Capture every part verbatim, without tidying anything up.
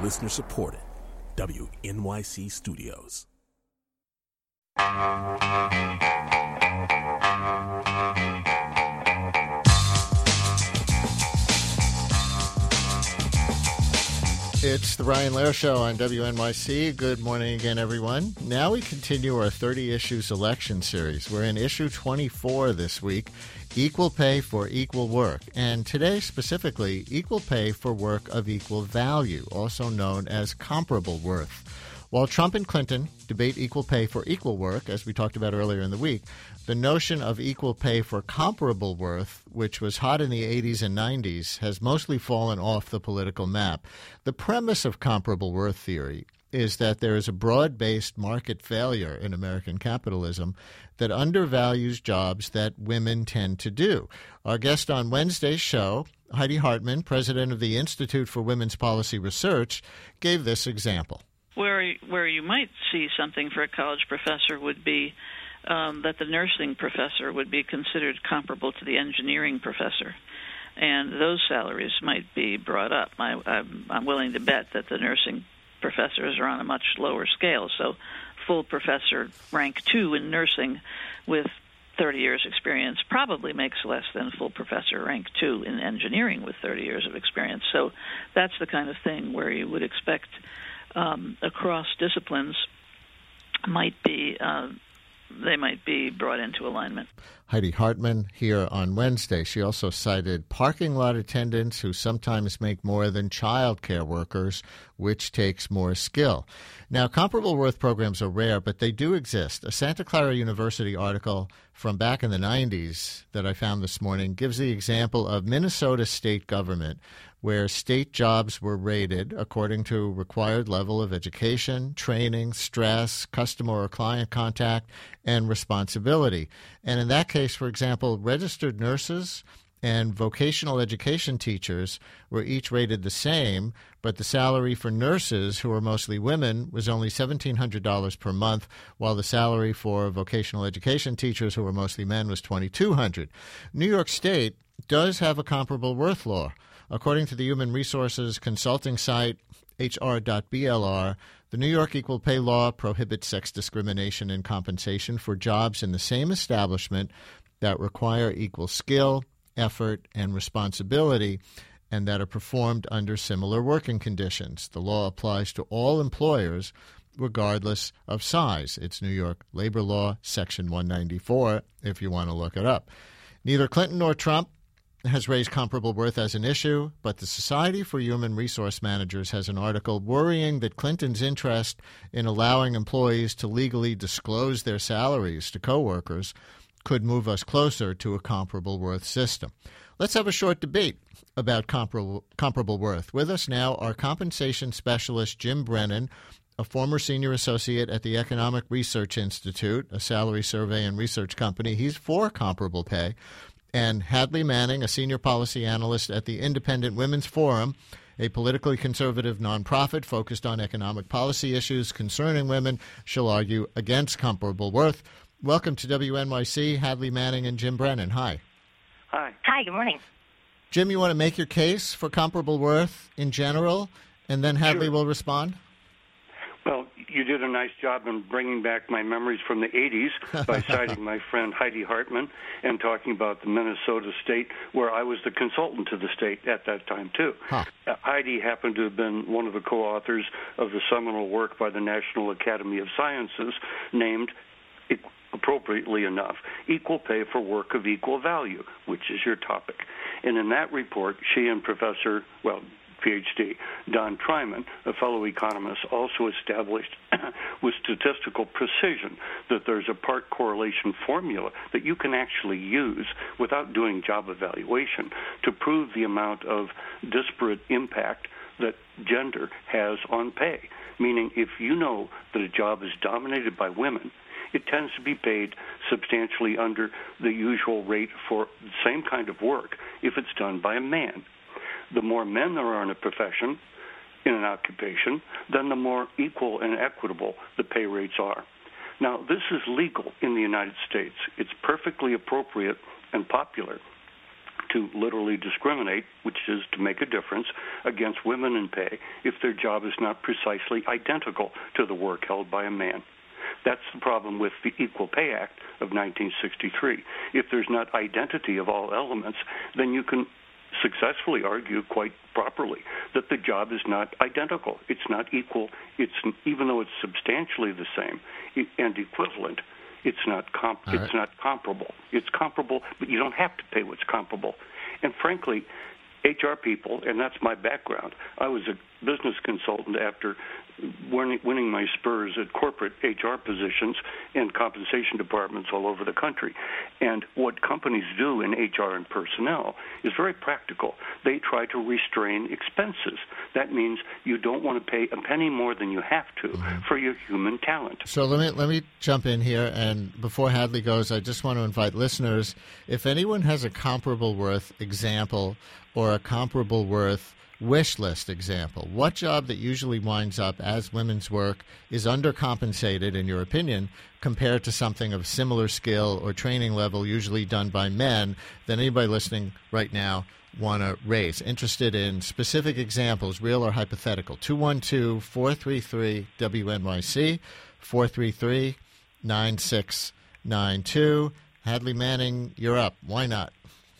Listener supported. W N Y C Studios. It's the Brian Lehrer Show on W N Y C. Good morning again, everyone. Now we continue our thirty issues election series. We're in issue twenty-four this week, Equal Pay for Equal Work. And today, specifically, equal pay for work of equal value, also known as comparable worth. While Trump and Clinton debate equal pay for equal work, as we talked about earlier in the week, the notion of equal pay for comparable worth, which was hot in the eighties and nineties, has mostly fallen off the political map. The premise of comparable worth theory is that there is a broad-based market failure in American capitalism that undervalues jobs that women tend to do. Our guest on Wednesday's show, Heidi Hartman, president of the Institute for Women's Policy Research, gave this example. Where where you might see something for a college professor would be um, that the nursing professor would be considered comparable to the engineering professor, and those salaries might be brought up. I, I'm, I'm willing to bet that the nursing professors are on a much lower scale, so full professor rank two in nursing with thirty years experience probably makes less than full professor rank two in engineering with thirty years of experience. So that's the kind of thing where you would expect Um, across disciplines might be uh, they might be brought into alignment. Heidi Hartman here on Wednesday. She also cited parking lot attendants who sometimes make more than child care workers, which takes more skill. Now, comparable worth programs are rare, but they do exist. A Santa Clara University article from back in the nineties that I found this morning gives the example of Minnesota state government, where state jobs were rated according to required level of education, training, stress, customer or client contact, and responsibility. And in that case, for example, registered nurses and vocational education teachers were each rated the same, but the salary for nurses, who are mostly women, was only seventeen hundred dollars per month, while the salary for vocational education teachers, who were mostly men, was twenty-two hundred dollars. New York State does have a comparable worth law. According to the human resources consulting site H R dot B L R, the New York Equal Pay Law prohibits sex discrimination in compensation for jobs in the same establishment that require equal skill, effort, and responsibility, and that are performed under similar working conditions. The law applies to all employers regardless of size. It's New York Labor Law, Section one ninety-four, if you want to look it up. Neither Clinton nor Trump has raised comparable worth as an issue, but the Society for Human Resource Managers has an article worrying that Clinton's interest in allowing employees to legally disclose their salaries to coworkers could move us closer to a comparable worth system. Let's have a short debate about comparable, comparable worth. With us now are compensation specialist Jim Brennan, a former senior associate at the Economic Research Institute, a salary survey and research company. He's for comparable pay. And Hadley Manning, a senior policy analyst at the Independent Women's Forum, a politically conservative nonprofit focused on economic policy issues concerning women. She'll argue against comparable worth. Welcome to W N Y C, Hadley Manning and Jim Brennan. Hi. Hi. Hi, good morning. Jim, you want to make your case for comparable worth in general, and then Hadley Sure. will respond? Well, you did a nice job in bringing back my memories from the eighties by citing my friend Heidi Hartman and talking about the Minnesota state, where I was the consultant to the state at that time, too. Huh. Uh, Heidi happened to have been one of the co-authors of the seminal work by the National Academy of Sciences named, appropriately enough, Equal Pay for Work of Equal Value, which is your topic. And in that report, she and Professor, well, P H D, Don Tryman, a fellow economist, also established with statistical precision that there's a part correlation formula that you can actually use without doing job evaluation to prove the amount of disparate impact that gender has on pay. Meaning, if you know that a job is dominated by women, it tends to be paid substantially under the usual rate for the same kind of work if it's done by a man. The more men there are in a profession, in an occupation, then the more equal and equitable the pay rates are. Now, this is legal in the United States. It's perfectly appropriate and popular to literally discriminate, which is to make a difference, against women in pay if their job is not precisely identical to the work held by a man. That's the problem with the Equal Pay Act of nineteen sixty-three. If there's not identity of all elements, then you can successfully argue quite properly that the job is not identical. It's not equal. It's even though it's substantially the same and equivalent, it's not comp- it's right. not comparable. It's comparable, but you don't have to pay what's comparable. And frankly, H R people, and that's my background. I was a business consultant after winning, winning my spurs at corporate H R positions and compensation departments all over the country. And what companies do in H R and personnel is very practical. They try to restrain expenses. That means you don't want to pay a penny more than you have to mm-hmm. for your human talent. So let me let me jump in here, and before Hadley goes, I just want to invite listeners, if anyone has a comparable worth example or a comparable worth wish list example, what job that usually winds up as women's work is undercompensated, in your opinion, compared to something of similar skill or training level usually done by men, that anybody listening right now want to raise? Interested in specific examples, real or hypothetical. two one two, four three three, W N Y C, four three three, nine six nine two. Hadley Manning, you're up. Why not?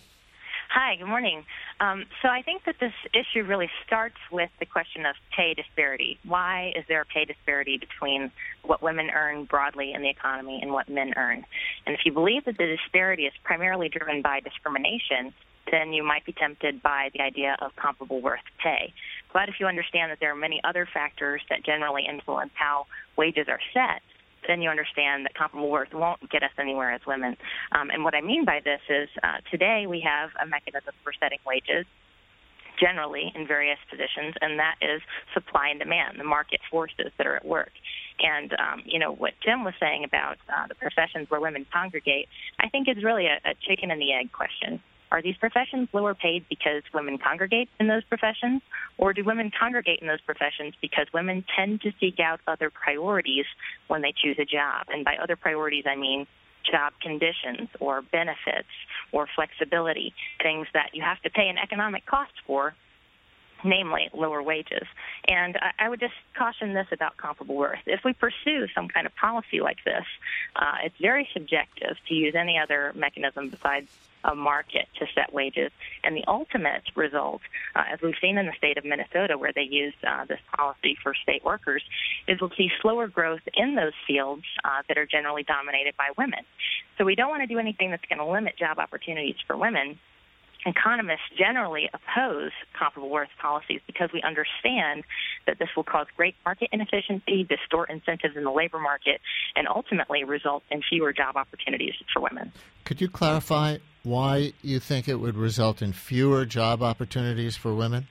Hi, good morning. Um, so I think that this issue really starts with the question of pay disparity. Why is there a pay disparity between what women earn broadly in the economy and what men earn? And if you believe that the disparity is primarily driven by discrimination, then you might be tempted by the idea of comparable worth pay. But if you understand that there are many other factors that generally influence how wages are set, then you understand that comparable worth won't get us anywhere as women. Um, and what I mean by this is uh, today we have a mechanism for setting wages generally in various positions, and that is supply and demand, the market forces that are at work. And, um, you know, what Jim was saying about uh, the professions where women congregate, I think is really a, a chicken and the egg question. Are these professions lower paid because women congregate in those professions, or do women congregate in those professions because women tend to seek out other priorities when they choose a job? And by other priorities, I mean job conditions or benefits or flexibility, things that you have to pay an economic cost for, namely lower wages. And I would just caution this about comparable worth. If we pursue some kind of policy like this, uh, it's very subjective to use any other mechanism besides a market to set wages. And the ultimate result, uh, as we've seen in the state of Minnesota where they used uh, this policy for state workers, is we'll see slower growth in those fields uh, that are generally dominated by women. So we don't want to do anything that's going to limit job opportunities for women. Economists generally oppose comparable worth policies because we understand that this will cause great market inefficiency, distort incentives in the labor market, and ultimately result in fewer job opportunities for women. Could you clarify why you think it would result in fewer job opportunities for women?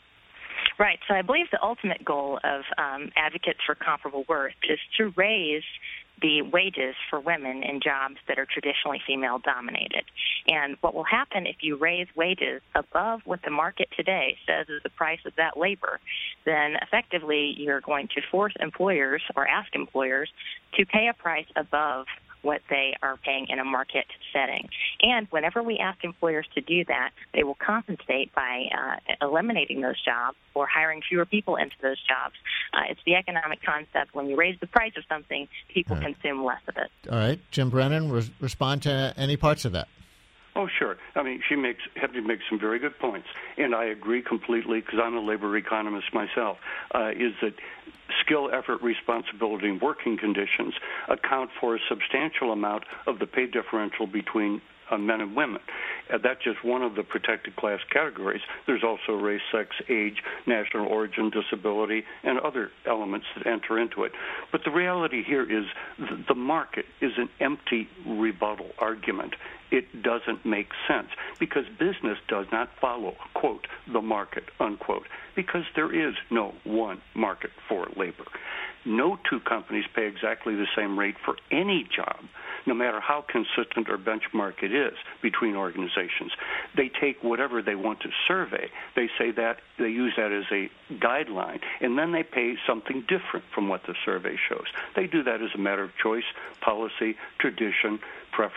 Right. So I believe the ultimate goal of um, advocates for comparable worth is to raise the wages for women in jobs that are traditionally female-dominated. And what will happen if you raise wages above what the market today says is the price of that labor, then effectively you're going to force employers or ask employers to pay a price above what they are paying in a market setting. And whenever we ask employers to do that, they will compensate by uh, eliminating those jobs or hiring fewer people into those jobs. Uh, it's the economic concept. When you raise the price of something, people right. consume less of it. All right. Jim Brennan, re- respond to any parts of that. Oh, sure. I mean, she makes Hadley makes some very good points, and I agree completely because I'm a labor economist myself, uh, is that skill, effort, responsibility, and working conditions account for a substantial amount of the pay differential between uh, men and women. Uh, that's just one of the protected class categories. There's also race, sex, age, national origin, disability, and other elements that enter into it. But the reality here is th- the market is an empty rebuttal argument. It doesn't make sense because business does not follow, quote, the market, unquote, because there is no one market for labor. No two companies pay exactly the same rate for any job, no matter how consistent or benchmark it is between organizations. They take whatever they want to survey. They say that, they use that as a guideline, and then they pay something different from what the survey shows. They do that as a matter of choice, policy, tradition, preference,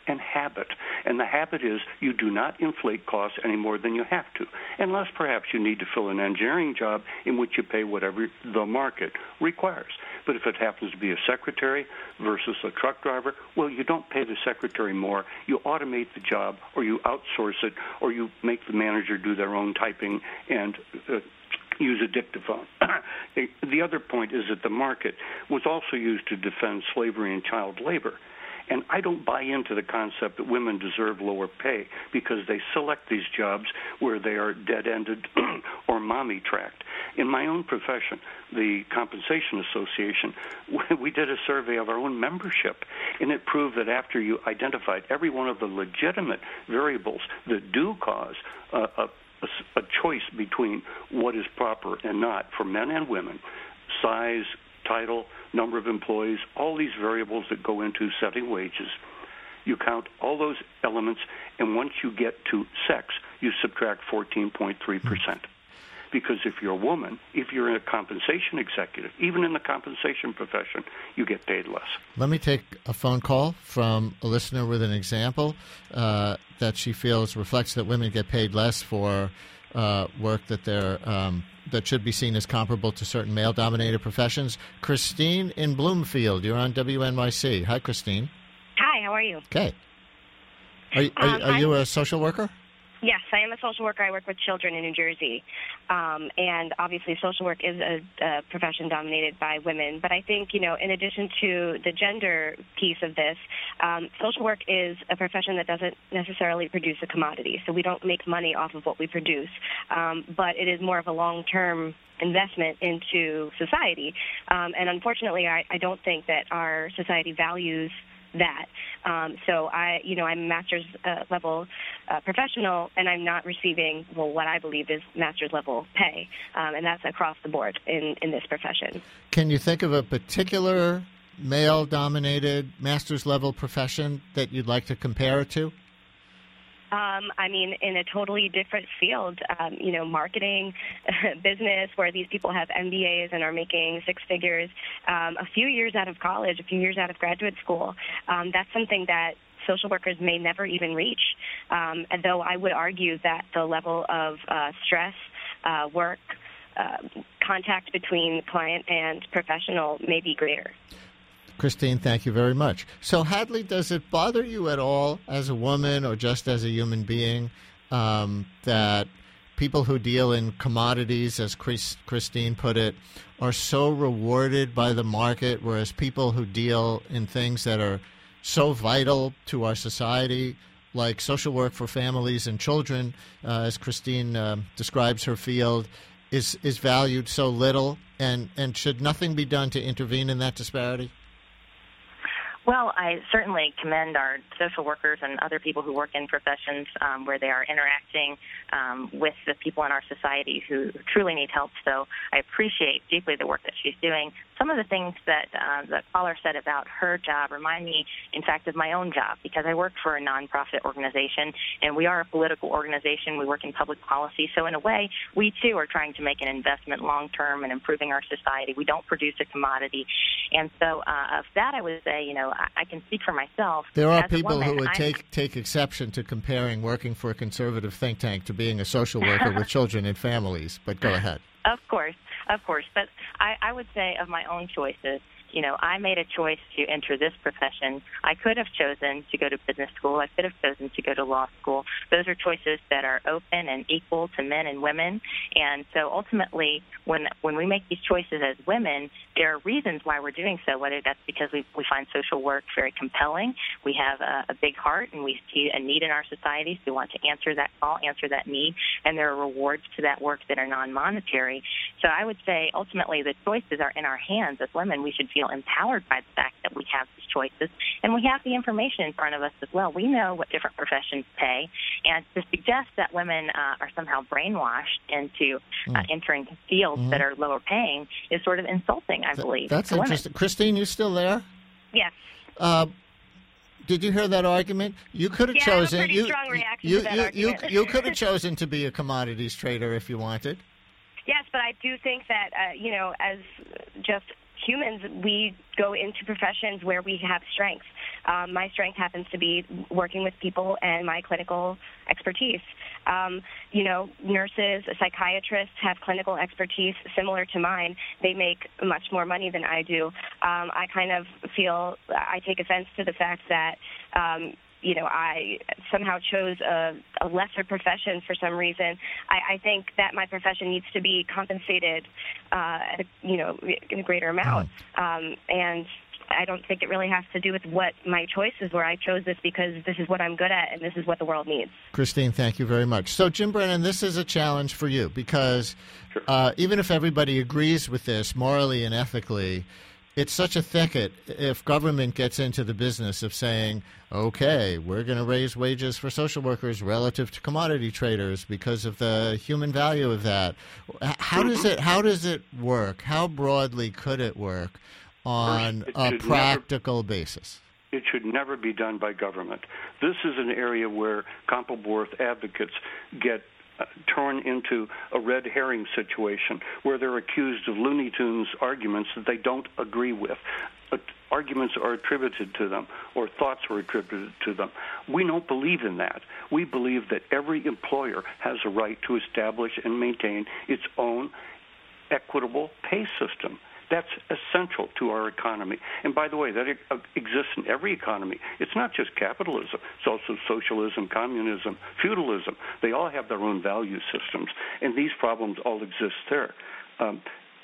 and habit. And the habit is you do not inflate costs any more than you have to, unless perhaps you need to fill an engineering job in which you pay whatever the market requires. But if it happens to be a secretary versus a truck driver, well, you don't pay the secretary more. You automate the job, or you outsource it, or you make the manager do their own typing and uh, use a dictaphone. The other point is that the market was also used to defend slavery and child labor. And I don't buy into the concept that women deserve lower pay because they select these jobs where they are dead-ended or mommy-tracked. In my own profession, the Compensation Association, we did a survey of our own membership, and it proved that after you identified every one of the legitimate variables that do cause uh, a, a, a choice between what is proper and not for men and women, size, title, number of employees, all these variables that go into setting wages. You count all those elements, and once you get to sex, you subtract fourteen point three percent. Because if you're a woman, if you're a compensation executive, even in the compensation profession, you get paid less. Let me take a phone call from a listener with an example uh, that she feels reflects that women get paid less for uh, work that they're um, that should be seen as comparable to certain male-dominated professions. Christine in Bloomfield, you're on W N Y C. Hi, Christine. Hi, how are you? Okay. Are, are, um, are you a social worker? Yes, I am a social worker. I work with children in New Jersey. Um, and obviously social work is a, a profession dominated by women. But I think, you know, in addition to the gender piece of this, um, social work is a profession that doesn't necessarily produce a commodity. So we don't make money off of what we produce. Um, but it is more of a long-term investment into society. Um, and unfortunately, I, I don't think that our society values that. Um, so I, you know, I'm a master's uh, level uh, professional, and I'm not receiving, well, what I believe is master's level pay, um, and that's across the board in, in this profession. Can you think of a particular male-dominated master's level profession that you'd like to compare it to? Um, I mean, in a totally different field, um, you know, marketing, business, where these people have M B As and are making six figures um, a few years out of college, a few years out of graduate school. Um, that's something that social workers may never even reach, um, and though I would argue that the level of uh, stress, uh, work, uh, contact between client and professional may be greater. Christine, thank you very much. So, Hadley, does it bother you at all as a woman or just as a human being um, that people who deal in commodities, as Chris, Christine put it, are so rewarded by the market, whereas people who deal in things that are so vital to our society, like social work for families and children, uh, as Christine uh, describes her field, is, is valued so little? And, and should nothing be done to intervene in that disparity? Well, I certainly commend our social workers and other people who work in professions um, where they are interacting um, with the people in our society who truly need help. So I appreciate deeply the work that she's doing. Some of the things that uh, the caller said about her job remind me, in fact, of my own job, because I work for a nonprofit organization, and we are a political organization. We work in public policy. So in a way, we, too, are trying to make an investment long-term in improving our society. We don't produce a commodity. And so uh, of that, I would say, you know, I, I can speak for myself. There are As people a woman, who would I'm, take, take exception to comparing working for a conservative think tank to being a social worker with children and families. But go ahead. Of course, of course. But I, I would say of my own choices, you know, I made a choice to enter this profession. I could have chosen to go to business school. I could have chosen to go to law school. Those are choices that are open and equal to men and women. And so ultimately, when when we make these choices as women, there are reasons why we're doing so, whether that's because we, we find social work very compelling, we have a, a big heart, and we see a need in our society, so we want to answer that call, answer that need, and there are rewards to that work that are non-monetary. So I would say ultimately the choices are in our hands. As women, we should feel empowered by the fact that we have these choices, and we have the information in front of us as well. We know what different professions pay, and to suggest that women uh, are somehow brainwashed into uh, mm. entering fields mm-hmm. that are lower paying is sort of insulting, I believe. That's to interesting. Women. Christine, you still there? Yes. Uh, did you hear that argument? You could have yeah, chosen. I have a pretty you, strong reaction you, to that you, argument. you, you could have chosen to be a commodities trader if you wanted. Yes, but I do think that, uh, you know, as just humans, we go into professions where we have strengths. Um, my strength happens to be working with people and my clinical expertise. Um, you know, nurses, psychiatrists have clinical expertise similar to mine. They make much more money than I do. Um, I kind of feel, I take offense to the fact that, um, you know, I somehow chose a, a lesser profession for some reason. I, I think that my profession needs to be compensated, uh, at a, you know, in a greater amount. Um, and I don't think it really has to do with what my choices were. I chose this because this is what I'm good at and this is what the world needs. Christine, thank you very much. So, Jim Brennan, this is a challenge for you because Sure. uh, even if everybody agrees with this morally and ethically, it's such a thicket if government gets into the business of saying, okay, we're going to raise wages for social workers relative to commodity traders because of the human value of that. How does it, how does it work? How broadly could it work on First, a never, practical basis? It should never be done by government. This is an area where comparable worth advocates get Uh, turn into a red herring situation where they're accused of Looney Tunes arguments that they don't agree with. Uh, arguments are attributed to them or thoughts are attributed to them. We don't believe in that. We believe that every employer has a right to establish and maintain its own equitable pay system. That's essential to our economy. And by the way, that exists in every economy. It's not just capitalism. It's also socialism, communism, feudalism. They all have their own value systems, and these problems all exist there. Um,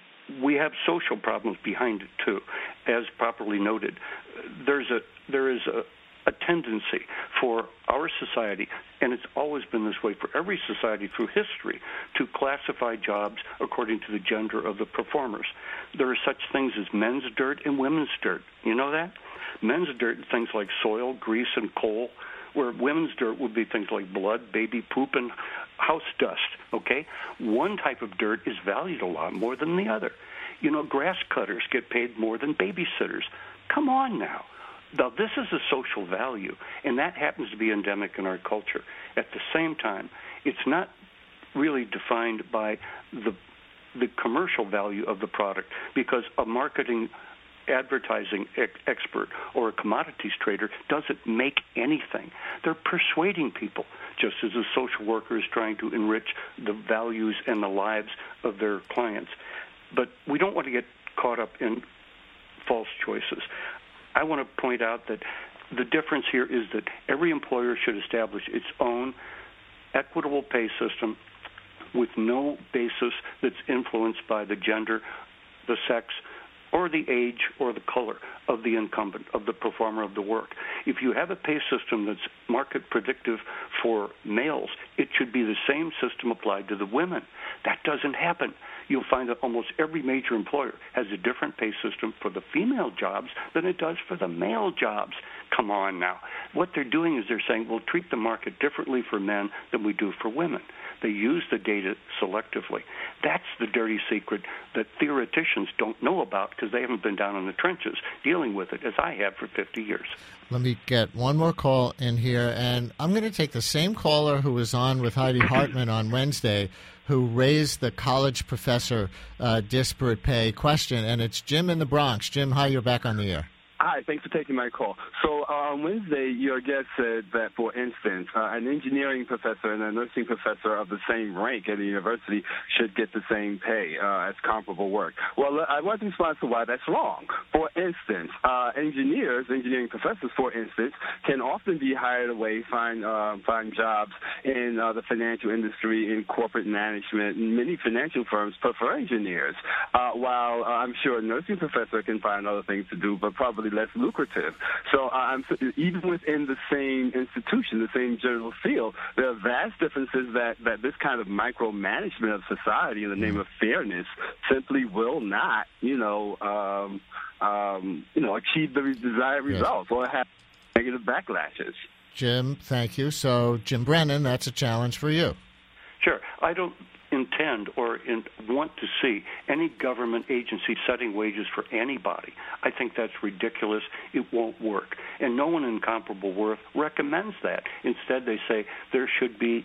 we have social problems behind it, too. As properly noted, there's a there is a a tendency for our society, and it's always been this way for every society through history, to classify jobs according to the gender of the performers. There are such things as men's dirt and women's dirt. You know that? Men's dirt, things like soil, grease, and coal, where women's dirt would be things like blood, baby poop, and house dust, okay? One type of dirt is valued a lot more than the other. You know, grass cutters get paid more than babysitters. Come on now. Now, this is a social value, and that happens to be endemic in our culture. At the same time, it's not really defined by the the commercial value of the product, because a marketing advertising ex- expert or a commodities trader doesn't make anything. They're persuading people, just as a social worker is trying to enrich the values and the lives of their clients. But we don't want to get caught up in false choices. I want to point out that the difference here is that every employer should establish its own equitable pay system with no basis that's influenced by the gender, the sex, or the age or the color of the incumbent, of the performer of the work. If you have a pay system that's market predictive for males, it should be the same system applied to the women. That doesn't happen. You'll find that almost every major employer has a different pay system for the female jobs than it does for the male jobs. Come on now. What they're doing is they're saying, we'll treat the market differently for men than we do for women. They use the data selectively. That's the dirty secret that theoreticians don't know about because they haven't been down in the trenches dealing with it, as I have for fifty years. Let me get one more call in here, and I'm going to take the same caller who was on with Heidi Hartman on Wednesday, who raised the college professor uh, disparate pay question, and it's Jim in the Bronx. Jim, hi, you're back on the air. Hi, thanks for taking my call. So uh, on Wednesday, your guest said that, for instance, uh, an engineering professor and a nursing professor of the same rank at a university should get the same pay uh, as comparable work. Well, I want to respond to why that's wrong. For instance, uh, engineers, engineering professors, for instance, can often be hired away, find uh, find jobs in uh, the financial industry, in corporate management, and many financial firms prefer engineers, uh, while uh, I'm sure a nursing professor can find other things to do, but probably less lucrative. So uh, I'm, even within the same institution, the same general field, there are vast differences that, that this kind of micromanagement of society in the name of fairness simply will not, you know, um, um, you know, achieve the desired results yes. or have negative backlashes. Jim, thank you. So, Jim Brennan, that's a challenge for you. Sure. I don't intend or in, want to see any government agency setting wages for anybody. I think that's ridiculous. It won't work. And no one in comparable worth recommends that. Instead, they say there should be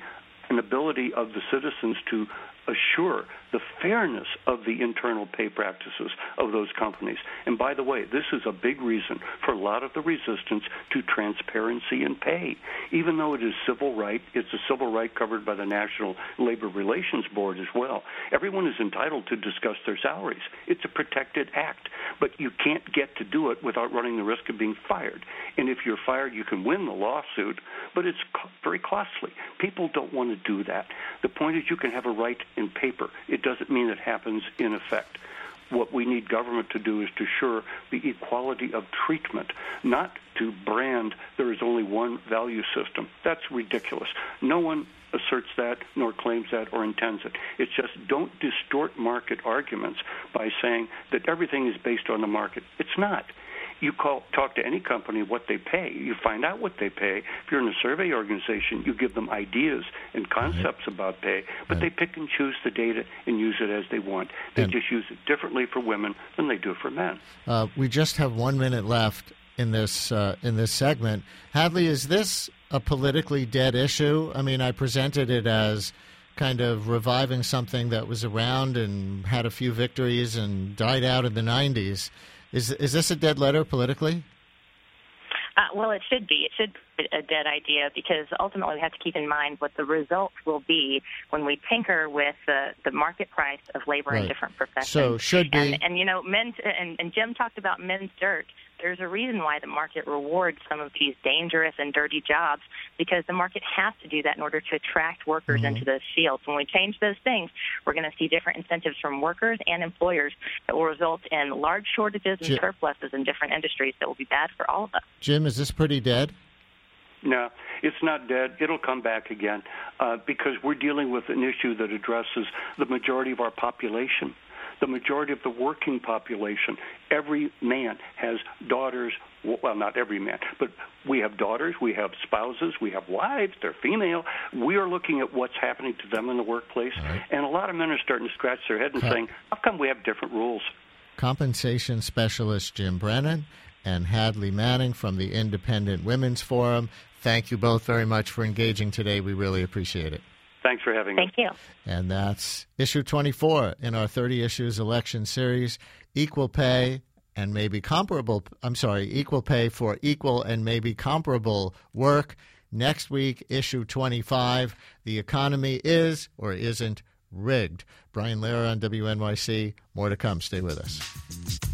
an ability of the citizens to assure the fairness of the internal pay practices of those companies. And by the way, this is a big reason for a lot of the resistance to transparency in pay. Even though it is civil right, it's a civil right covered by the National Labor Relations Board as well. Everyone is entitled to discuss their salaries. It's a protected act, but you can't get to do it without running the risk of being fired. And if you're fired, you can win the lawsuit, but it's co- very costly. People don't want to do that. The point is you can have a right in paper. It doesn't mean it happens in effect. What we need government to do is to assure the equality of treatment, not to brand there is only one value system. That's ridiculous. No one asserts that, nor claims that, or intends it. It's just don't distort market arguments by saying that everything is based on the market. It's not. You call, talk to any company what they pay. You find out what they pay. If you're in a survey organization, you give them ideas and concepts right. about pay, but right. they pick and choose the data and use it as they want. They and just use it differently for women than they do for men. Uh, we just have one minute left in this uh, in this segment. Hadley, is this a politically dead issue? I mean, I presented it as kind of reviving something that was around and had a few victories and died out in the nineties. Is is this a dead letter politically? Uh, well, it should be. It should be a dead idea because ultimately we have to keep in mind what the result will be when we tinker with the, the market price of labor right. in different professions. So should be. And, and you know, men's, and, and Jim talked about men's dirt. There's a reason why the market rewards some of these dangerous and dirty jobs because the market has to do that in order to attract workers mm-hmm. into those fields. When we change those things, we're going to see different incentives from workers and employers that will result in large shortages and Jim, surpluses in different industries that will be bad for all of us. Jim, is this pretty dead? No, it's not dead. It'll come back again uh, because we're dealing with an issue that addresses the majority of our population. The majority of the working population, every man has daughters, well, not every man, but we have daughters, we have spouses, we have wives, they're female. We are looking at what's happening to them in the workplace, right. and a lot of men are starting to scratch their head and uh, saying, how come we have different rules? Compensation specialist Jim Brennan and Hadley Manning from the Independent Women's Forum. Thank you both very much for engaging today. We really appreciate it. Thanks for having Thank us. Thank you. And that's issue twenty-four in our thirty issues election series, equal pay and maybe comparable, I'm sorry, equal pay for equal and maybe comparable work. Next week, issue twenty-five, the economy is or isn't rigged. Brian Lehrer on W N Y C. More to come. Stay with us.